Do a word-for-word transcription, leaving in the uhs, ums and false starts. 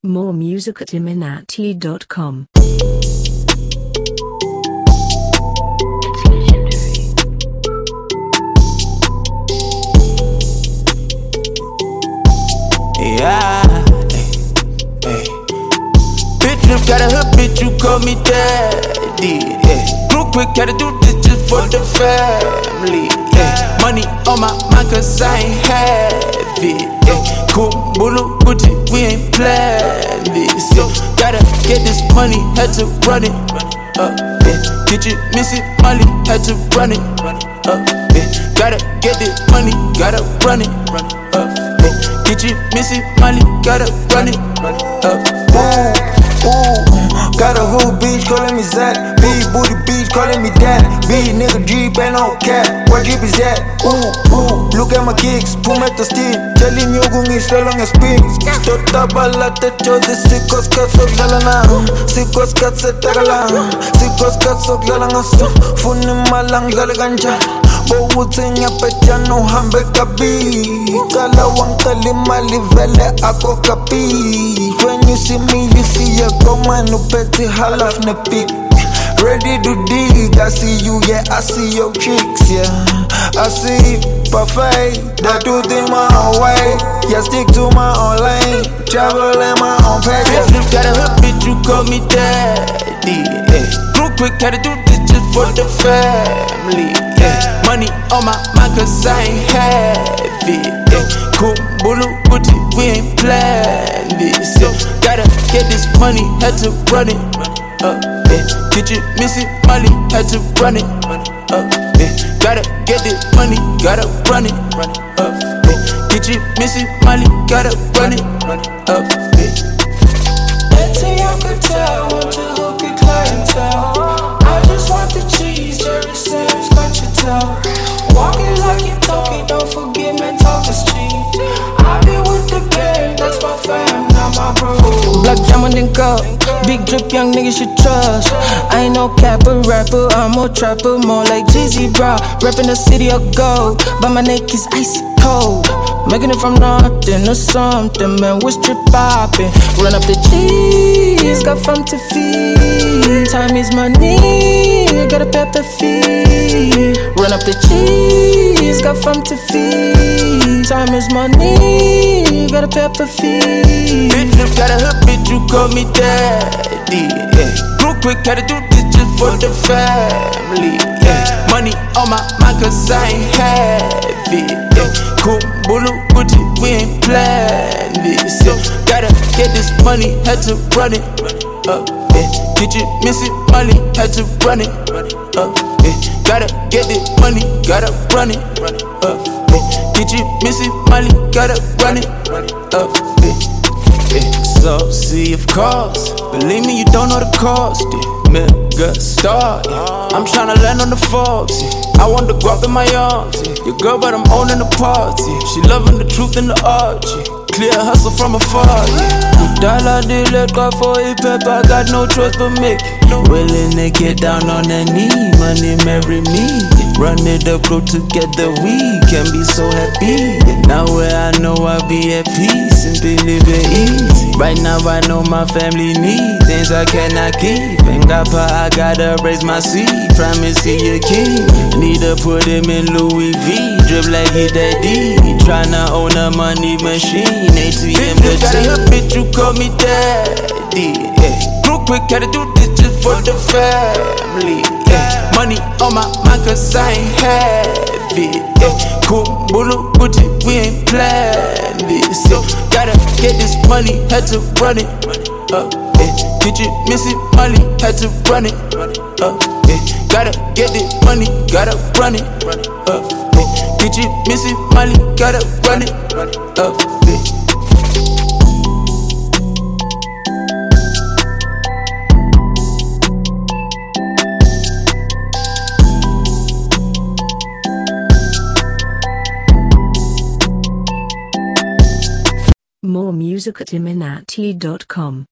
More music at iminati dot com. Yeah, hey, hey. Bitch, you got a hood, bitch, you call me daddy. Yeah, real quick, gotta do this just for the family. Yeah, money on my mind, cause I ain't have it. Yeah, cool, Bulu, Gucci, we ain't planned this. Yeah, gotta get this money, had to run it up. Yeah, get you Missy Molly, had to run it up. Yeah, gotta get this money, gotta run it up. Get you Missy Molly, gotta run it up. Ooh, ooh, got a whole bitch calling me Zach. Big booty bitch calling me dad. Big nigga Jeep ain't no cap. What Jeep is that? Ooh, ooh, look at my kicks, pull at the steam. Telling you gungi selong a spin. Tota balata chose sikos katsok lalana. Sikos katsa tagala. Sikos katsok lalanga su. Funi malang lalaganja. Bowutsenya petjano hambe kabi. Kala wang kalima livele ako kapi. When you see me, you see a command no petty half ne pick. Ready to dig, I see you, yeah, I see your tricks, yeah. I see perfect, that do thing my own way. Yeah, stick to my own lane, travel in my own pace. Bitch, you got a hood, bitch, you call me daddy. Yeah, real quick, gotta do this just for the family. Yeah, money on my mind, cause I ain't have it. Yeah, cool, Bulu, Gucci, we ain't planned this. Yeah, gotta get this money, had to run it up. Yeah, get you Missy Molly, had to run it up. Yeah, gotta get this money, gotta run it up. Yeah, get you Missy Molly, gotta run it up. Yeah. Let's say I could tell, want to hook your clientele. I just want the cheese, Jerry Sam's got your tail. Walking like you talking, don't forget man, talk is cheap. I've been with the game, that's my fam, not my bro. Black diamond and gold, big drip, young niggas should trust. I ain't no capper, rapper, I'm a trapper, more like Jeezy, bro. Rapping the city of gold, but my neck is icy cold. Making it from nothing to something, man, we strip poppin'. Run up the cheese, got fun to feed. Time is money, gotta pay up the fee. Run up the cheese, got fun to feed. Time is money, gotta pay up the fee. Bitch, you got a hood, bitch, you call me daddy. Yeah, real quick, gotta do this just for the family. Yeah, money on my mind, cause I ain't have it. Yeah, cool, Bulu, Gucci, we ain't planned this. Yeah, gotta get this money, had to run it up. Yeah, get you Missy Molly, had to run it up. Yeah, gotta get this money, gotta run it up. Yeah, get you Missy Molly, gotta run it up. Yeah. Yeah. So, see of course, believe me, you don't know the cost. Yeah. Mega star, yeah. I'm tryna land on the Forbes. Yeah. I want to go up in my arms. Yeah. Your girl, but I'm owning the parts. Yeah. She loving the truth and the art. Yeah. Clear hustle from afar. Yeah. Dollar dealer, got for a pepper, got no choice but make it. Willing to get down on the knee, money marry me. Run it up, grow together, we can be so happy. Now where I know I'll be at peace and be living easy. Right now I know my family need things I cannot keep. And God, I gotta raise my seed. Promise he a king. Need to put him in Louis V. Drip like he that D. Tryna own a money machine. A T M the got a hood, bitch, you call me daddy. Yeah, real quick, gotta do this just for the family. Yeah, money on my mind, cause I ain't have it. Yeah, cool, Bulu, Gucci, we ain't planned this. Yeah, gotta get this money, had to run it up. Yeah, get you Missy Molly, had to run it up. Yeah, gotta get this money, gotta run it up. Yeah, get you Missy Molly, gotta run it up. Yeah. More music at iminati dot com.